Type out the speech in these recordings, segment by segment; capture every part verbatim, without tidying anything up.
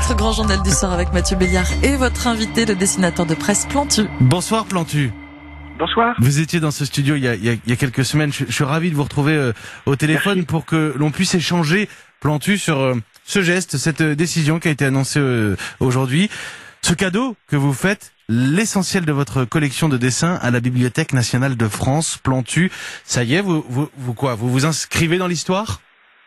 Votre grand journal du soir avec Mathieu Béliard et votre invité, le dessinateur de presse Plantu. Bonsoir Plantu. Bonsoir. Vous étiez dans ce studio il y a, il y a, il y a quelques semaines. Je, je suis ravi de vous retrouver euh, au téléphone. Merci. Pour que l'on puisse échanger, Plantu, sur euh, ce geste, cette euh, décision qui a été annoncée euh, aujourd'hui. Ce cadeau que vous faites, l'essentiel de votre collection de dessins à la Bibliothèque nationale de France, Plantu. Ça y est, vous, vous, vous quoi Vous vous inscrivez dans l'histoire?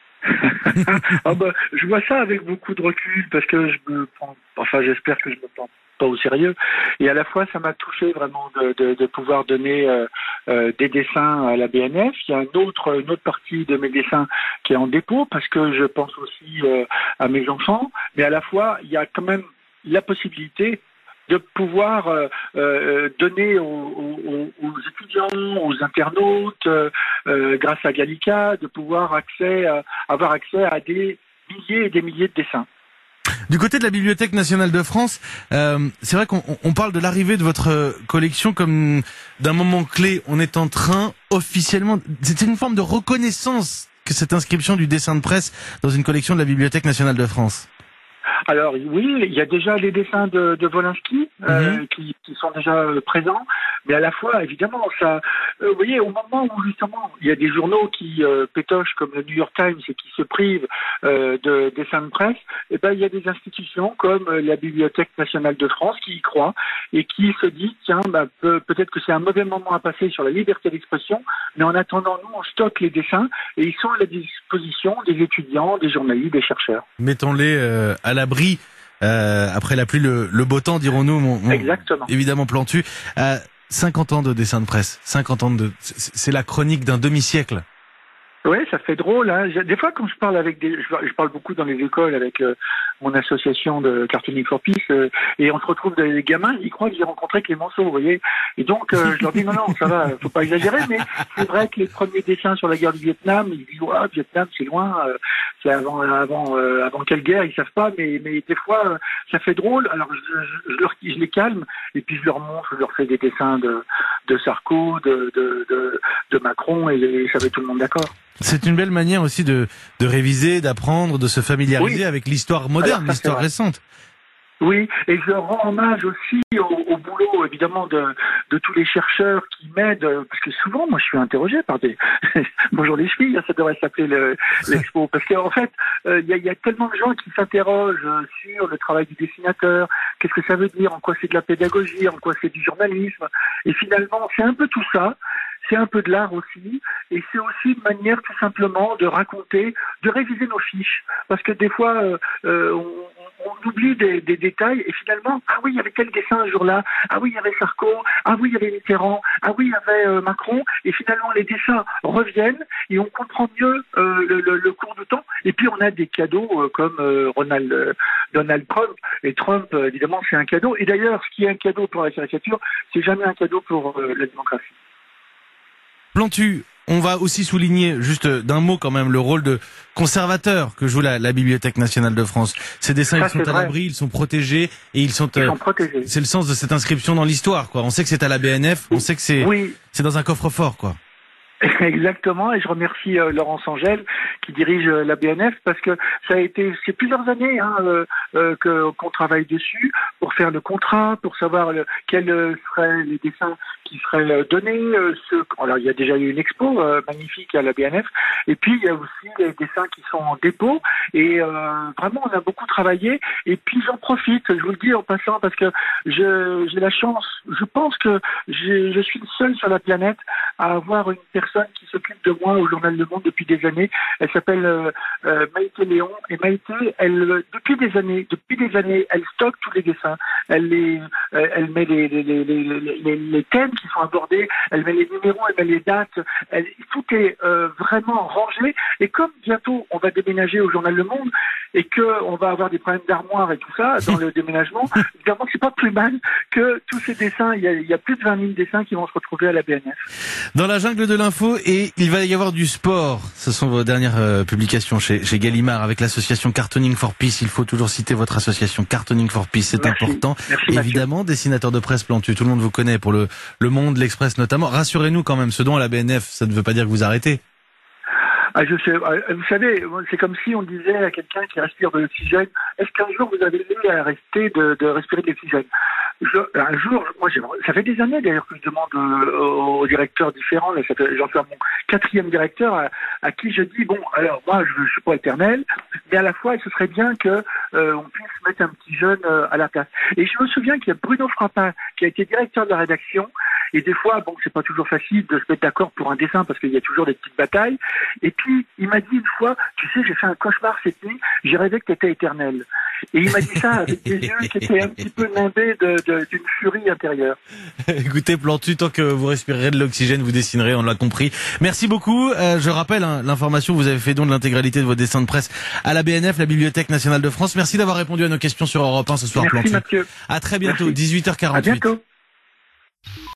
Ah bah, je vois ça avec beaucoup de recul parce que je me prends, enfin j'espère que je me prends pas au sérieux, et à la fois ça m'a touché vraiment de, de, de pouvoir donner euh, euh, des dessins à la B N F. Il y a un autre, une autre partie de mes dessins qui est en dépôt parce que je pense aussi euh, à mes enfants, mais à la fois il y a quand même la possibilité de pouvoir euh, euh, donner aux, aux, aux étudiants, aux internautes, euh, euh, grâce à Gallica, de pouvoir accès, à, avoir accès à des milliers et des milliers de dessins. Du côté de la Bibliothèque nationale de France, euh, c'est vrai qu'on on parle de l'arrivée de votre collection comme d'un moment clé. On est en train officiellement, c'est une forme de reconnaissance que cette inscription du dessin de presse dans une collection de la Bibliothèque nationale de France. Alors oui, il y a déjà les dessins de, de Wolinski euh, mmh. qui, qui sont déjà euh, présents, mais à la fois, évidemment, ça, euh, vous voyez, au moment où justement il y a des journaux qui euh, pétochent comme le New York Times et qui se privent euh, de dessins de presse, et ben il y a des institutions comme euh, la Bibliothèque nationale de France qui y croient et qui se disent tiens, bah, peut, peut-être que c'est un mauvais moment à passer sur la liberté d'expression, mais en attendant, nous on stocke les dessins et ils sont à la disposition des étudiants, des journalistes, des chercheurs. Mettons-les euh, à l'abri. Euh, après la pluie, le, le beau temps, dirons-nous. Mon, mon, Exactement. Évidemment, Plantu. Euh, cinquante ans de dessin de presse. cinquante ans de. C'est la chronique d'un demi-siècle. Oui, ça fait drôle. Hein. Des fois, quand je parle avec des, je parle beaucoup dans les écoles avec euh, mon association de Cartooning for Peace, euh, et on se retrouve des gamins, ils croient que j'ai rencontré Clémenceau, vous voyez. Et donc, euh, je leur dis non, non, ça va, faut pas exagérer, mais c'est vrai que les premiers dessins sur la guerre du Vietnam, ils disent ouais, Vietnam, c'est loin, euh, c'est avant, avant, euh, avant quelle guerre, ils savent pas, mais, mais des fois, euh, ça fait drôle. Alors, je, je, je, leur, je les calme, et puis je leur montre, je leur fais des dessins de, de Sarko, de, de, de, de Macron, et, et ça met tout le monde d'accord. C'est une belle manière aussi de, de réviser, d'apprendre, de se familiariser oui. avec l'histoire moderne, Alors, l'histoire récente. Oui, et je rends hommage aussi au, au boulot, évidemment, de, de tous les chercheurs qui m'aident, parce que souvent, moi, je suis interrogé par des... Bonjour les chevilles, ça devrait s'appeler le, l'expo, parce qu'en fait, il euh, y, y a tellement de gens qui s'interrogent sur le travail du dessinateur, qu'est-ce que ça veut dire, en quoi c'est de la pédagogie, en quoi c'est du journalisme, et finalement, c'est un peu tout ça. C'est un peu de l'art aussi, et c'est aussi une manière tout simplement de raconter, de réviser nos fiches, parce que des fois euh, euh, on, on oublie des, des détails, et finalement, ah oui, il y avait tel dessin un jour-là, ah oui, il y avait Sarko, ah oui, il y avait Mitterrand, ah oui, il y avait euh, Macron, et finalement les dessins reviennent, et on comprend mieux euh, le, le, le cours du temps, et puis on a des cadeaux euh, comme euh, Ronald, euh, Donald Trump, et Trump, euh, évidemment, c'est un cadeau, et d'ailleurs, ce qui est un cadeau pour la caricature, c'est jamais un cadeau pour euh, la démocratie. Plantu, on va aussi souligner, juste d'un mot quand même, le rôle de conservateur que joue la, la Bibliothèque nationale de France. Ces dessins, Ça, ils sont à l'abri, ils sont protégés, et ils sont... Ils euh, sont protégés. C'est le sens de cette inscription dans l'histoire, quoi. On sait que c'est à la B N F, on sait que c'est oui. c'est dans un coffre-fort, quoi. Exactement, et je remercie euh, Laurence Angèle qui dirige euh, la B N F parce que ça a été, c'est plusieurs années hein, euh, euh, que, qu'on travaille dessus pour faire le contrat, pour savoir le, quels euh, seraient les dessins qui seraient euh, donnés. Euh, ce, alors il y a déjà eu une expo euh, magnifique à la B N F, et puis il y a aussi les dessins qui sont en dépôt, et euh, vraiment on a beaucoup travaillé, et puis j'en profite, je vous le dis en passant, parce que je, j'ai la chance, je pense que j'ai, je suis le seul sur la planète à avoir une personne qui s'occupe de moi au journal Le Monde depuis des années. Elle s'appelle euh, euh, Maïté Léon, et Maïté, elle depuis des années, depuis des années, elle stocke tous les dessins. Elle les, euh, elle met les les, les les les les thèmes qui sont abordés, elle met les numéros, elle met les dates. Elle, tout est euh, vraiment rangé. Et comme bientôt on va déménager au journal Le Monde et que on va avoir des problèmes d'armoire et tout ça dans le déménagement, évidemment c'est pas plus mal que tous ces dessins. Il y a, il y a plus de vingt mille dessins qui vont se retrouver à la B N F. Dans la jungle de l'info. Et il va y avoir du sport. Ce sont vos dernières euh, publications chez, chez Gallimard avec l'association Cartooning for Peace. Il faut toujours citer votre association Cartooning for Peace, c'est Merci. important. Merci, Évidemment, dessinateur de presse Plantu, tout le monde vous connaît pour le, le Monde, l'Express notamment. Rassurez-nous quand même, ce don à la B N F, ça ne veut pas dire que vous arrêtez. Ah, je sais, vous savez, c'est comme si on disait à quelqu'un qui respire de l'oxygène, est-ce qu'un jour vous avez aimé arrêter de, de respirer de l'oxygène? Je, un jour, moi, j'ai, ça fait des années d'ailleurs que je demande euh, aux directeurs différents, là, ça fait, j'en suis à mon quatrième directeur, à, à qui je dis, bon, alors moi, je ne suis pas éternel, mais à la fois, ce serait bien que euh, on puisse mettre un petit jeune euh, à la place. Et je me souviens qu'il y a Bruno Frappin, qui a été directeur de la rédaction, et des fois, bon, c'est pas toujours facile de se mettre d'accord pour un dessin parce qu'il y a toujours des petites batailles. Et puis, il m'a dit une fois, tu sais, j'ai fait un cauchemar cette nuit, j'ai rêvé que tu étais éternel. Et il m'a dit ça avec des yeux qui étaient un petit peu nimbés de, de, d'une furie intérieure. Écoutez, Plantu, tant que vous respirerez de l'oxygène, vous dessinerez, on l'a compris. Merci beaucoup. Euh, je rappelle hein, l'information, vous avez fait don de l'intégralité de vos dessins de presse à la B N F, la Bibliothèque nationale de France. Merci d'avoir répondu à nos questions sur Europe un ce soir, Merci, Plantu. Mathieu. À très bientôt, Merci. dix-huit heures quarante-huit. À bientôt.